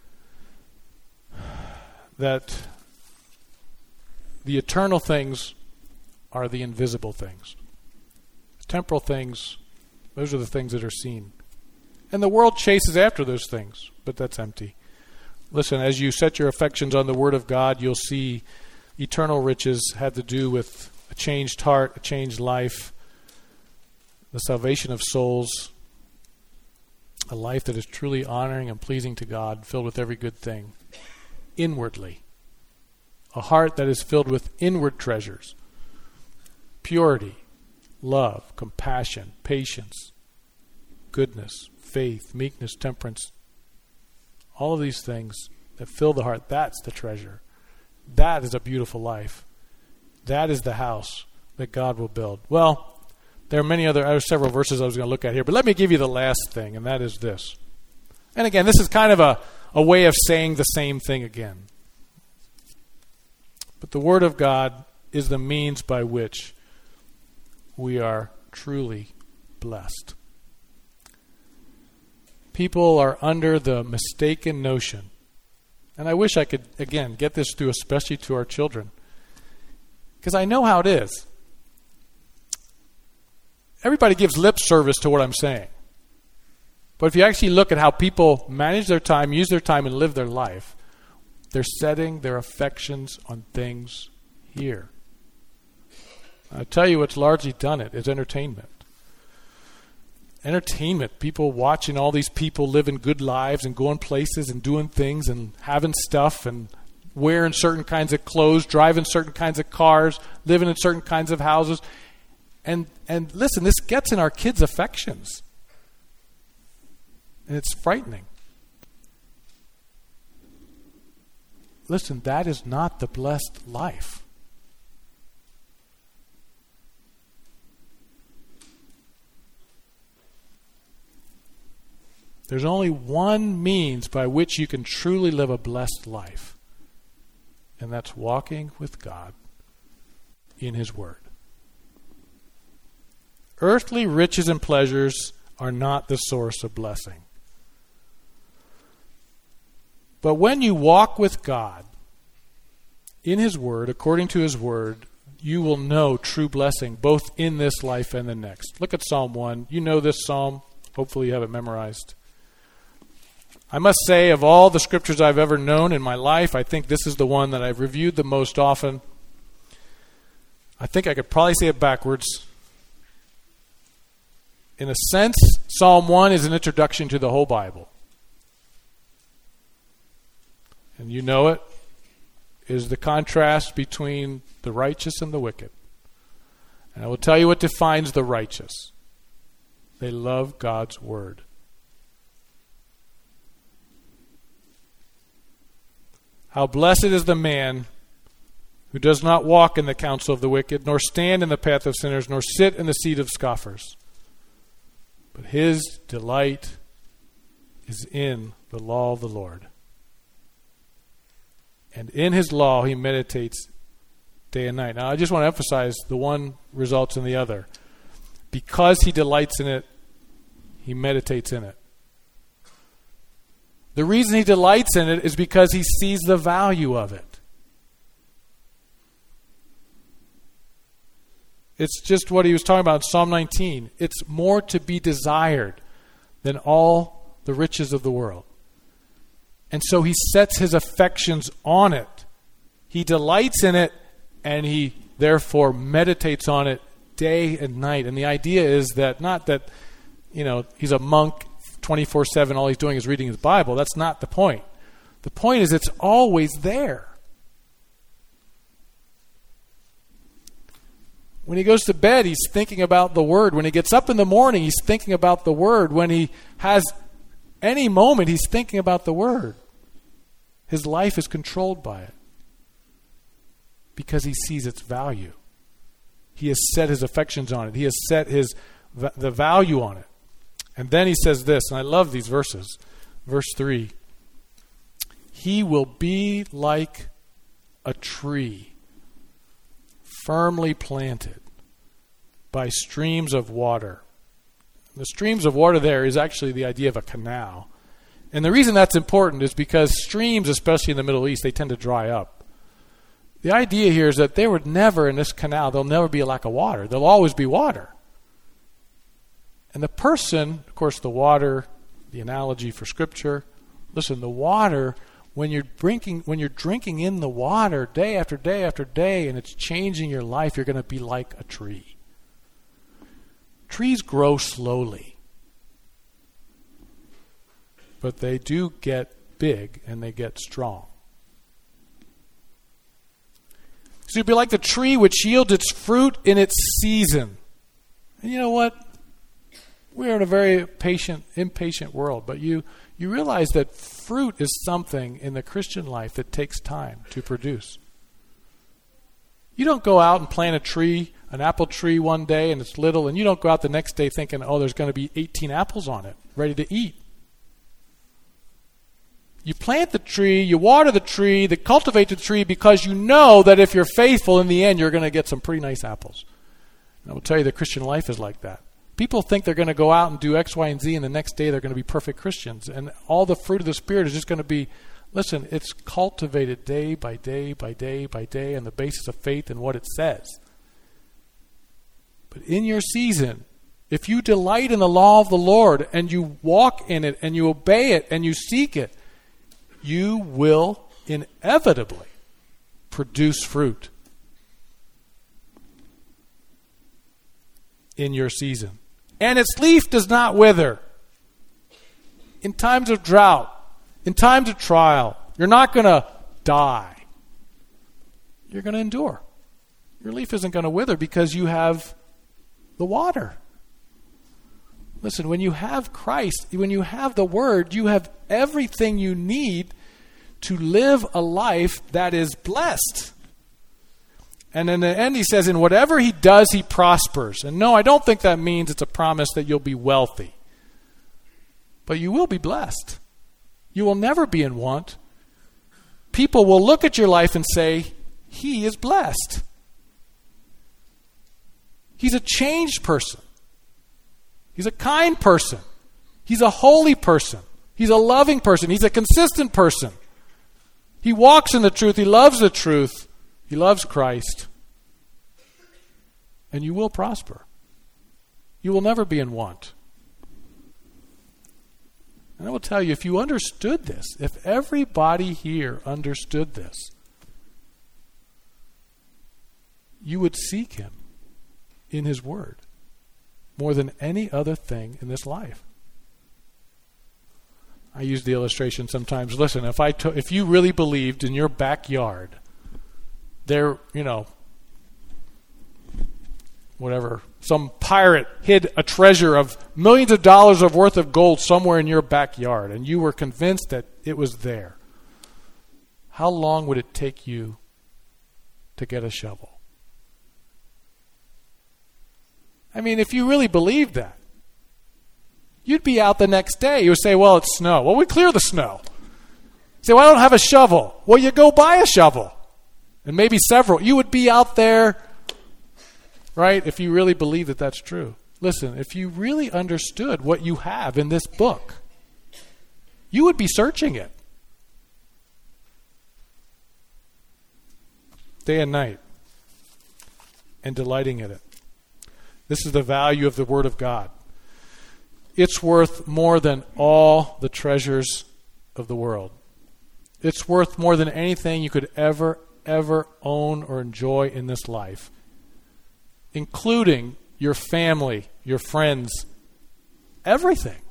that the eternal things are the invisible things. Temporal things, those are the things that are seen. And the world chases after those things, but that's empty. Listen, as you set your affections on the Word of God, you'll see eternal riches have to do with a changed heart, a changed life, the salvation of souls, a life that is truly honoring and pleasing to God, filled with every good thing, inwardly. A heart that is filled with inward treasures, purity, love, compassion, patience, goodness, faith, meekness, temperance. All of these things that fill the heart, that's the treasure. That is a beautiful life. That is the house that God will build. Well, there are several verses I was going to look at here, but let me give you the last thing, and that is this. And again, this is kind of a way of saying the same thing again. But the Word of God is the means by which we are truly blessed. People are under the mistaken notion, and I wish I could, again, get this through, especially to our children, because I know how it is. Everybody gives lip service to what I'm saying. But if you actually look at how people manage their time, use their time, and live their life, they're setting their affections on things here. I tell you what's largely done it is entertainment. Entertainment, people watching all these people living good lives and going places and doing things and having stuff and wearing certain kinds of clothes, driving certain kinds of cars, living in certain kinds of houses. And listen, this gets in our kids' affections. And it's frightening. Listen, that is not the blessed life. There's only one means by which you can truly live a blessed life, and that's walking with God in His Word. Earthly riches and pleasures are not the source of blessing. But when you walk with God in His Word, according to His Word, you will know true blessing, both in this life and the next. Look at Psalm 1. You know this psalm. Hopefully you have it memorized. I must say, of all the scriptures I've ever known in my life, I think this is the one that I've reviewed the most often. I think I could probably say it backwards. In a sense, Psalm 1 is an introduction to the whole Bible. And you know it is the contrast between the righteous and the wicked. And I will tell you what defines the righteous. They love God's Word. How blessed is the man who does not walk in the counsel of the wicked, nor stand in the path of sinners, nor sit in the seat of scoffers. But his delight is in the law of the Lord. And in His law he meditates day and night. Now I just want to emphasize the one results in the other. Because he delights in it, he meditates in it. The reason he delights in it is because he sees the value of it. It's just what he was talking about in Psalm 19. It's more to be desired than all the riches of the world. And so he sets his affections on it. He delights in it, and he therefore meditates on it day and night. And the idea is that not that, he's a monk 24/7, all he's doing is reading his Bible. That's not the point. The point is it's always there. When he goes to bed, he's thinking about the Word. When he gets up in the morning, he's thinking about the Word. When he has any moment, he's thinking about the Word. His life is controlled by it because he sees its value. He has set his affections on it. He has set the value on it. And then he says this, and I love these verses. Verse 3. He will be like a tree firmly planted by streams of water. The streams of water there is actually the idea of a canal. And the reason that's important is because streams, especially in the Middle East, they tend to dry up. The idea here is that there would never, in this canal, there'll never be a lack of water. There'll always be water. And the person, of course, the water, the analogy for Scripture, listen, the water, when you're drinking in the water day after day after day, and it's changing your life, you're going to be like a tree. Trees grow slowly, but they do get big and they get strong. So you'd be like the tree which yields its fruit in its season. And you know what? We're in a very impatient world, but you realize that fruit is something in the Christian life that takes time to produce. You don't go out and plant a tree, an apple tree one day, and it's little, and you don't go out the next day thinking, oh, there's going to be 18 apples on it, ready to eat. You plant the tree, you water the tree, you cultivate the tree because you know that if you're faithful, in the end, you're going to get some pretty nice apples. And I will tell you, the Christian life is like that. People think they're going to go out and do X, Y, and Z, and the next day they're going to be perfect Christians. And all the fruit of the Spirit is just going to be, listen, it's cultivated day by day by day by day on the basis of faith and what it says. But in your season, if you delight in the law of the Lord and you walk in it and you obey it and you seek it, you will inevitably produce fruit in your season. And its leaf does not wither. In times of drought, in times of trial, you're not going to die. You're going to endure. Your leaf isn't going to wither because you have the water. Listen, when you have Christ, when you have the Word, you have everything you need to live a life that is blessed. And in the end, he says, in whatever he does, he prospers. And no, I don't think that means it's a promise that you'll be wealthy. But you will be blessed. You will never be in want. People will look at your life and say, he is blessed. He's a changed person. He's a kind person. He's a holy person. He's a loving person. He's a consistent person. He walks in the truth. He loves the truth. He loves Christ. And you will prosper. You will never be in want. And I will tell you, if you understood this, if everybody here understood this, you would seek him in his Word more than any other thing in this life. I use the illustration sometimes. Listen, if you really believed in your backyard, there, whatever, some pirate hid a treasure of millions of dollars of worth of gold somewhere in your backyard, and you were convinced that it was there, how long would it take you to get a shovel? I mean, if you really believed that, you'd be out the next day. You would say, well, it's snow. Well, we clear the snow. You say, well, I don't have a shovel. Well, you go buy a shovel. And maybe several. You would be out there, right, if you really believe that that's true. Listen, if you really understood what you have in this book, you would be searching it day and night and delighting in it. This is the value of the Word of God. It's worth more than all the treasures of the world. It's worth more than anything you could ever own or enjoy in this life, including your family, your friends, everything.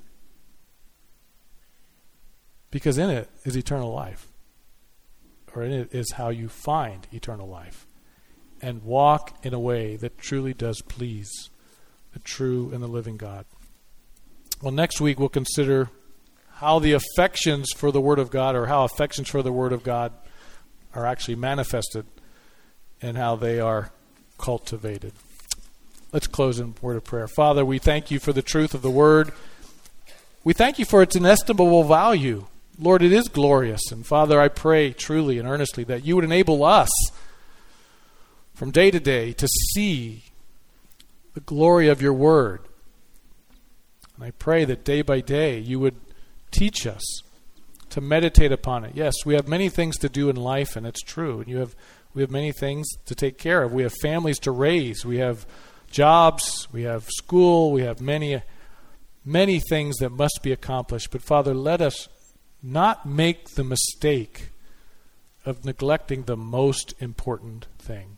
Because in it is eternal life. Or in it is how you find eternal life. and walk in a way that truly does please the true and the living God. Well, next week we'll consider how the affections for the Word of God, or how affections for the Word of God are actually manifested and how they are cultivated. Let's close in a word of prayer. Father, we thank you for the truth of the Word. We thank you for its inestimable value. Lord, it is glorious. And Father, I pray truly and earnestly that you would enable us from day to day to see the glory of your Word. And I pray that day by day you would teach us to meditate upon it. Yes, we have many things to do in life, and it's true. And we have many things to take care of. We have families to raise. We have jobs. We have school. We have many, many things that must be accomplished. But Father, let us not make the mistake of neglecting the most important thing.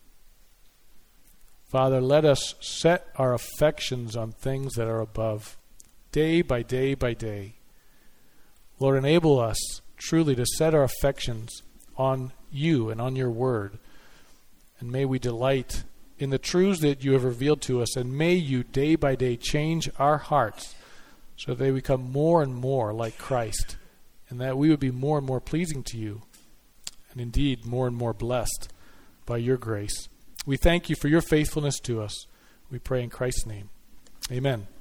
Father, let us set our affections on things that are above, day by day by day. Lord, enable us truly to set our affections on you and on your Word. And may we delight in the truths that you have revealed to us, and may you day by day change our hearts so that they become more and more like Christ, and that we would be more and more pleasing to you, and indeed more and more blessed by your grace. We thank you for your faithfulness to us. We pray in Christ's name. Amen.